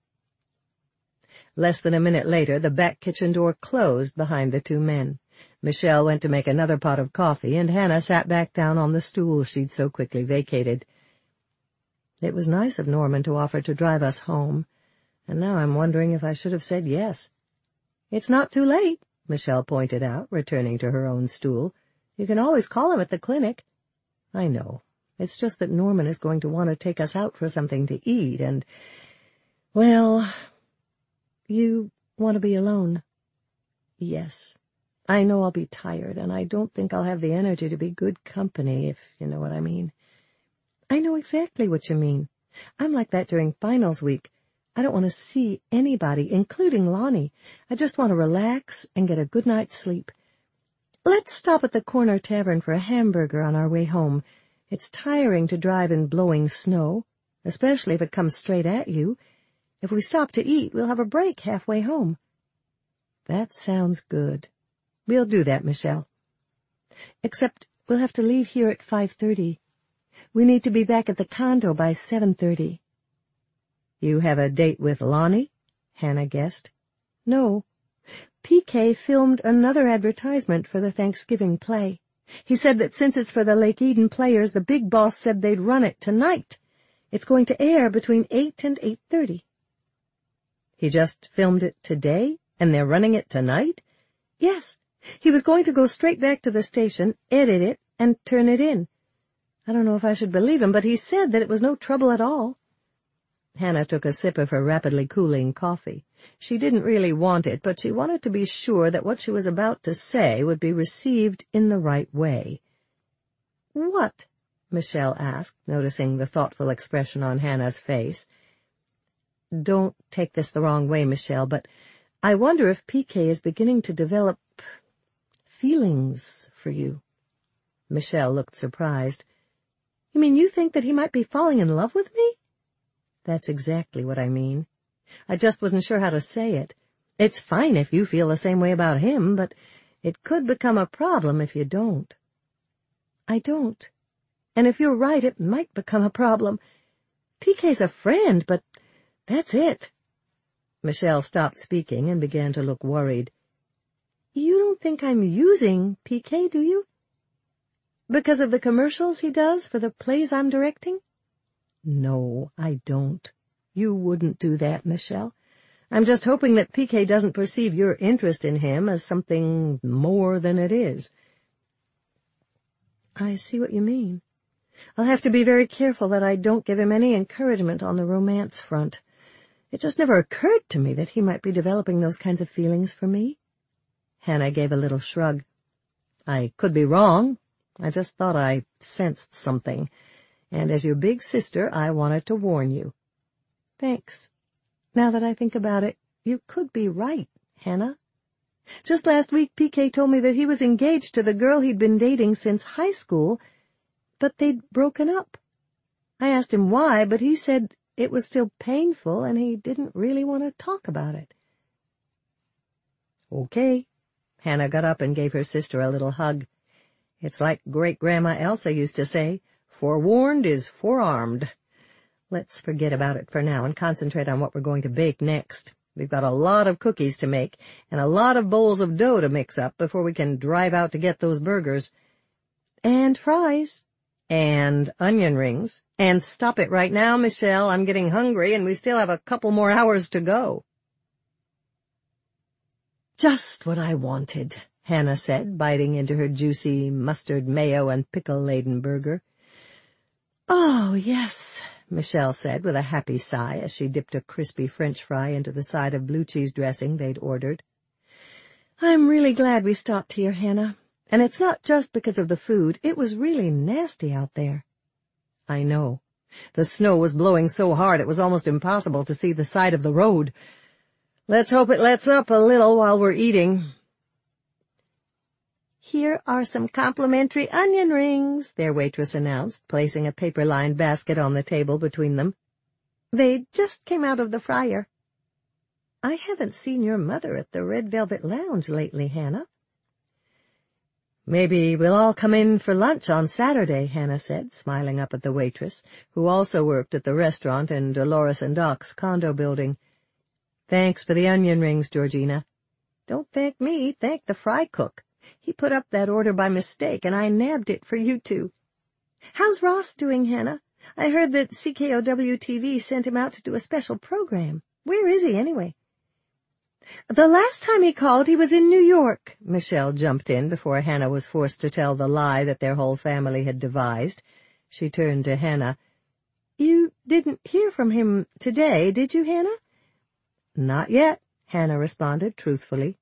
Speaker 2: Less than a minute later, the back kitchen door closed behind the 2 men. Michelle went to make another pot of coffee, and Hannah sat back down on the stool she'd so quickly vacated. "It was nice of Norman to offer to drive us home, and now I'm wondering if I should have said yes." "It's not too late," Michelle pointed out, returning to her own stool. "You can always call him at the clinic." "I know. It's just that Norman is going to want to take us out for something to eat, and, well, you want to be alone." "Yes. I know I'll be tired, and I don't think I'll have the energy to be good company, if you know what I mean." "I know exactly what you mean. I'm like that during finals week. I don't want to see anybody, including Lonnie. I just want to relax and get a good night's sleep. Let's stop at the corner tavern for a hamburger on our way home. It's tiring to drive in blowing snow, especially if it comes straight at you. If we stop to eat, we'll have a break halfway home." "That sounds good. We'll do that, Michelle. Except we'll have to leave here at 5:30. We need to be back at the condo by 7:30. "You have a date with Lonnie?" Hannah guessed. "No. PK filmed another advertisement for the Thanksgiving play. He said that since it's for the Lake Eden players, the big boss said they'd run it tonight. It's going to air between 8 and 8:30. "He just filmed it today, and they're running it tonight?" "Yes. He was going to go straight back to the station, edit it, and turn it in. I don't know if I should believe him, but he said that it was no trouble at all." Hannah took a sip of her rapidly cooling coffee. She didn't really want it, but she wanted to be sure that what she was about to say would be received in the right way. "What?" Michelle asked, noticing the thoughtful expression on Hannah's face. "Don't take this the wrong way, Michelle, but I wonder if PK is beginning to develop feelings for you." Michelle looked surprised. "You mean you think that he might be falling in love with me?" "That's exactly what I mean. I just wasn't sure how to say it. It's fine if you feel the same way about him, but it could become a problem if you don't." "I don't. And if you're right, it might become a problem. PK's a friend, but that's it." Michelle stopped speaking and began to look worried. "You don't think I'm using PK, do you? Because of the commercials he does for the plays I'm directing?" "No, I don't. You wouldn't do that, Michelle. I'm just hoping that PK doesn't perceive your interest in him as something more than it is." "I see what you mean. I'll have to be very careful that I don't give him any encouragement on the romance front. It just never occurred to me that he might be developing those kinds of feelings for me." Hannah gave a little shrug. "I could be wrong. I just thought I sensed something. And as your big sister, I wanted to warn you." "Thanks. Now that I think about it, you could be right, Hannah. Just last week, PK told me that he was engaged to the girl he'd been dating since high school, but they'd broken up. I asked him why, but he said it was still painful and he didn't really want to talk about it." "Okay." Hannah got up and gave her sister a little hug. "It's like Great-Grandma Elsa used to say, 'Forewarned is forearmed.' Let's forget about it for now and concentrate on what we're going to bake next. We've got a lot of cookies to make and a lot of bowls of dough to mix up before we can drive out to get those burgers. And fries. And onion rings. And stop it right now, Michelle. I'm getting hungry and we still have a couple more hours to go." "Just what I wanted," Hannah said, biting into her juicy mustard, mayo, and pickle-laden burger. "Oh, yes," Michelle said with a happy sigh as she dipped a crispy French fry into the side of blue cheese dressing they'd ordered. "I'm really glad we stopped here, Hannah. And it's not just because of the food. It was really nasty out there." "I know. The snow was blowing so hard it was almost impossible to see the side of the road. Let's hope it lets up a little while we're eating." "Here are some complimentary onion rings," their waitress announced, placing a paper-lined basket on the table between them. "They just came out of the fryer." "I haven't seen your mother at the Red Velvet Lounge lately, Hannah." "Maybe we'll all come in for lunch on Saturday," Hannah said, smiling up at the waitress, who also worked at the restaurant in Dolores and Doc's condo building. "Thanks for the onion rings, Georgina." "Don't thank me, thank the fry cook. He put up that order by mistake, and I nabbed it for you two. How's Ross doing, Hannah? I heard that CKOW-TV sent him out to do a special program. Where is he, anyway?" "The last time he called, he was in New York," Michelle jumped in before Hannah was forced to tell the lie that their whole family had devised. She turned to Hannah. "You didn't hear from him today, did you, Hannah?" "Not yet," Hannah responded truthfully.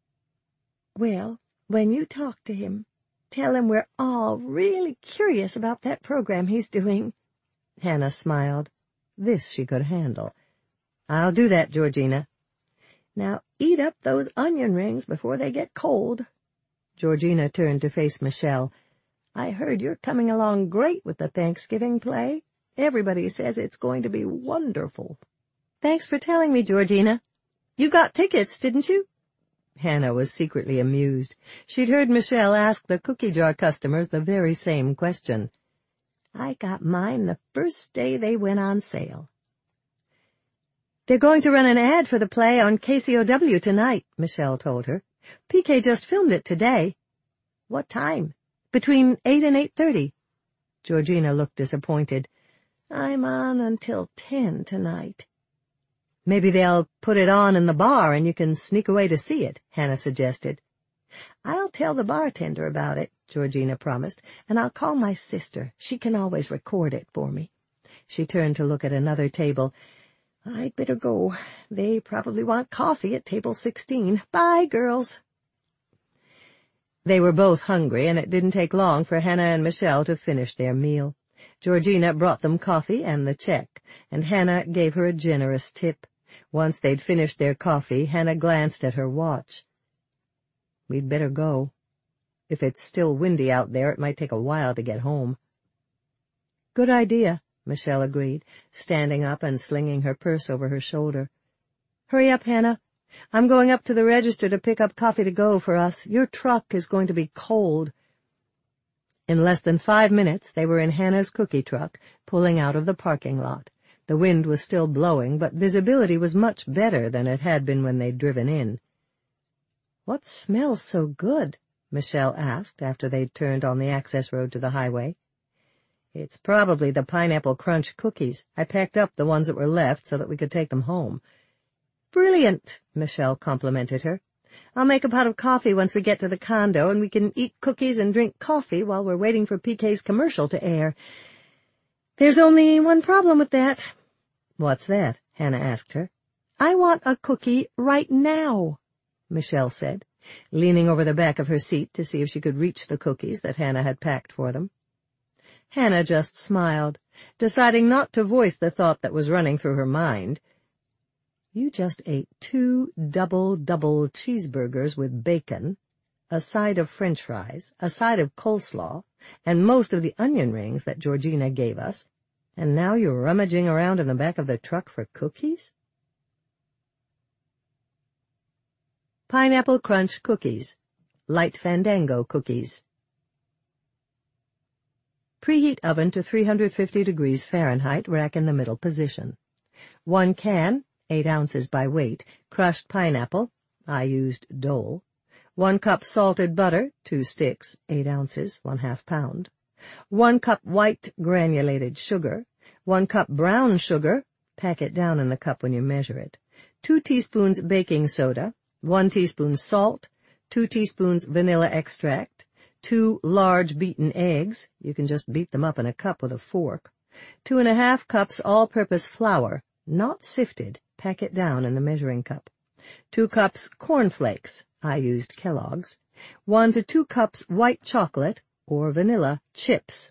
Speaker 2: "Well, when you talk to him, tell him we're all really curious about that program he's doing." Hannah smiled. This she could handle. "I'll do that, Georgina." "Now eat up those onion rings before they get cold." Georgina turned to face Michelle. "I heard you're coming along great with the Thanksgiving play. Everybody says it's going to be wonderful." "Thanks for telling me, Georgina. You got tickets, didn't you?" Hannah was secretly amused. She'd heard Michelle ask the cookie jar customers the very same question. "I got mine the first day they went on sale." "They're going to run an ad for the play on KCOW tonight," Michelle told her. "PK just filmed it today." "What time?" "Between 8 and 8:30. Georgina looked disappointed. "I'm on until 10 tonight." "Maybe they'll put it on in the bar and you can sneak away to see it," Hannah suggested. "I'll tell the bartender about it," Georgina promised, "and I'll call my sister. She can always record it for me." She turned to look at another table. "I'd better go. They probably want coffee at table 16. Bye, girls." They were both hungry, and it didn't take long for Hannah and Michelle to finish their meal. Georgina brought them coffee and the check, and Hannah gave her a generous tip. Once they'd finished their coffee, Hannah glanced at her watch. "We'd better go. If it's still windy out there, it might take a while to get home." "Good idea," Michelle agreed, standing up and slinging her purse over her shoulder. "Hurry up, Hannah. I'm going up to the register to pick up coffee to go for us. Your truck is going to be cold." In less than 5 minutes, they were in Hannah's cookie truck, pulling out of the parking lot. The wind was still blowing, but visibility was much better than it had been when they'd driven in. "What smells so good?" Michelle asked after they'd turned on the access road to the highway. "It's probably the Pineapple Crunch cookies. I packed up the ones that were left so that we could take them home." "Brilliant," Michelle complimented her. "I'll make a pot of coffee once we get to the condo, and we can eat cookies and drink coffee while we're waiting for PK's commercial to air. There's only one problem with that." "What's that?" Hannah asked her. "I want a cookie right now," Michelle said, leaning over the back of her seat to see if she could reach the cookies that Hannah had packed for them. Hannah just smiled, deciding not to voice the thought that was running through her mind. "You just ate 2 double cheeseburgers with bacon, a side of French fries, a side of coleslaw, and most of the onion rings that Georgina gave us, and now you're rummaging around in the back of the truck for cookies?" Pineapple Crunch Cookies. Light Fandango Cookies. Preheat oven to 350 degrees Fahrenheit, rack in the middle position. 1 can, 8 ounces by weight, crushed pineapple, I used Dole. 1 cup salted butter, 2 sticks, 8 ounces, 1/2 pound. 1 cup white granulated sugar. 1 cup brown sugar, pack it down in the cup when you measure it. 2 teaspoons baking soda. 1 teaspoon salt. 2 teaspoons vanilla extract. 2 large beaten eggs, you can just beat them up in a cup with a fork. 2½ cups all-purpose flour, not sifted, pack it down in the measuring cup. 2 cups corn flakes, I used Kellogg's. 1 to 2 cups white chocolate or vanilla chips.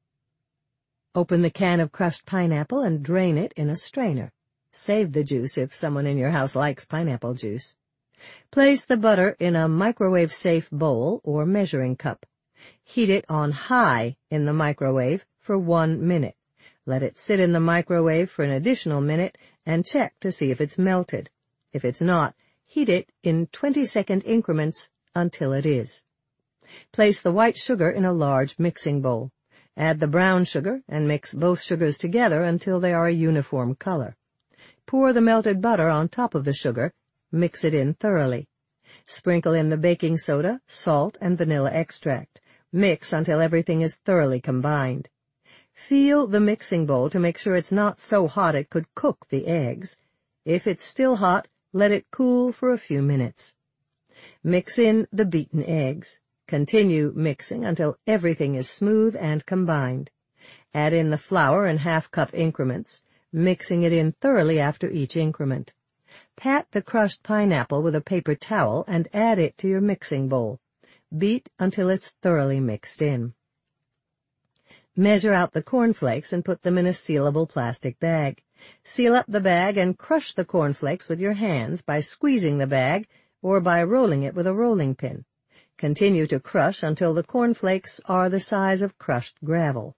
Speaker 2: Open the can of crushed pineapple and drain it in a strainer. Save the juice if someone in your house likes pineapple juice. Place the butter in a microwave-safe bowl or measuring cup. Heat it on high in the microwave for 1 minute. Let it sit in the microwave for an additional minute and check to see if it's melted. If it's not, heat it in 20-second increments until it is. Place the white sugar in a large mixing bowl. Add the brown sugar and mix both sugars together until they are a uniform color. Pour the melted butter on top of the sugar. Mix it in thoroughly. Sprinkle in the baking soda, salt, and vanilla extract. Mix until everything is thoroughly combined. Feel the mixing bowl to make sure it's not so hot it could cook the eggs. If it's still hot, let it cool for a few minutes. Mix in the beaten eggs. Continue mixing until everything is smooth and combined. Add in the flour in half-cup increments, mixing it in thoroughly after each increment. Pat the crushed pineapple with a paper towel and add it to your mixing bowl. Beat until it's thoroughly mixed in. Measure out the cornflakes and put them in a sealable plastic bag. Seal up the bag and crush the cornflakes with your hands by squeezing the bag or by rolling it with a rolling pin. Continue to crush until the cornflakes are the size of crushed gravel.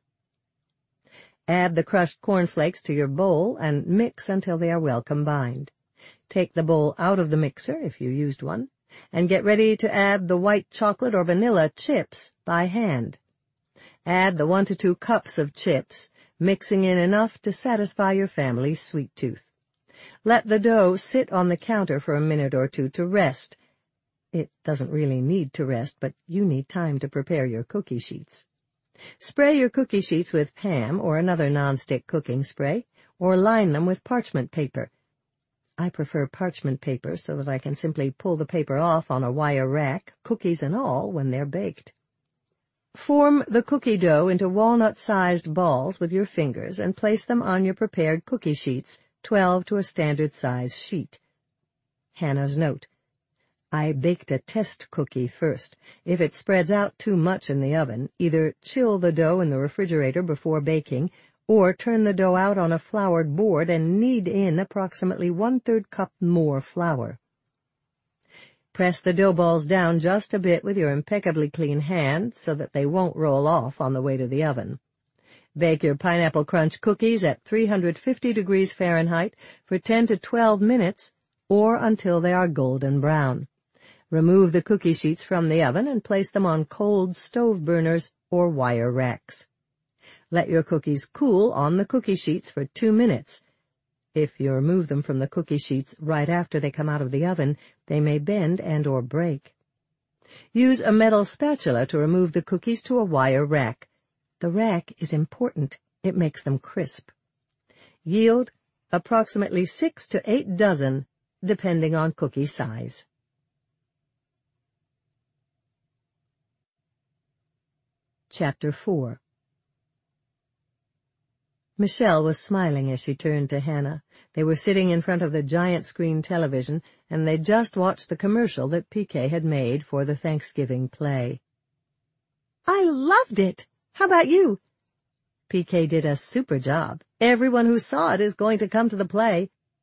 Speaker 2: Add the crushed cornflakes to your bowl and mix until they are well combined. Take the bowl out of the mixer, if you used one, and get ready to add the white chocolate or vanilla chips by hand. Add the 1 to 2 cups of chips, mixing in enough to satisfy your family's sweet tooth. Let the dough sit on the counter for a minute or two to rest. It doesn't really need to rest, but you need time to prepare your cookie sheets. Spray your cookie sheets with Pam or another nonstick cooking spray, or line them with parchment paper. I prefer parchment paper so that I can simply pull the paper off on a wire rack, cookies and all, when they're baked. Form the cookie dough into walnut-sized balls with your fingers and place them on your prepared cookie sheets, 12 to a standard-size sheet. Hannah's note: I baked a test cookie first. If it spreads out too much in the oven, either chill the dough in the refrigerator before baking, or turn the dough out on a floured board and knead in approximately 1/3 cup more flour. Press the dough balls down just a bit with your impeccably clean hand so that they won't roll off on the way to the oven. Bake your Pineapple Crunch cookies at 350 degrees Fahrenheit for 10 to 12 minutes or until they are golden brown. Remove the cookie sheets from the oven and place them on cold stove burners or wire racks. Let your cookies cool on the cookie sheets for 2 minutes. If you remove them from the cookie sheets right after they come out of the oven, they may bend and or break. Use a metal spatula to remove the cookies to a wire rack. The rack is important. It makes them crisp. Yield approximately 6 to 8 dozen, depending on cookie size. Chapter 4. Michelle was smiling as she turned to Hannah. They were sitting in front of the giant screen television, and they'd just watched the commercial that PK had made for the Thanksgiving play. "I loved it. How about you?" "PK did a super job. Everyone who saw it is going to come to the play.